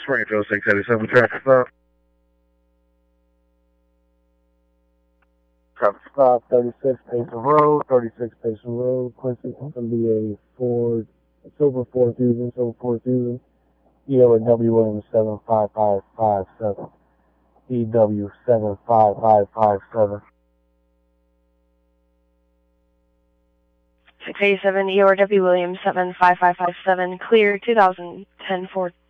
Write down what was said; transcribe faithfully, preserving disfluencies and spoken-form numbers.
Springfield six eighty-seven, traffic stop. Traffic stop, thirty-six Payson Road, thirty-six Payson Road, Quincy. It's going to be a Ford, a Silver four Fusion, Silver four Fusion, E O and W Williams seven five five five seven, E W seven five five five seven. six eighty-seven E O R W Williams seven five five five seven, clear two thousand ten Ford.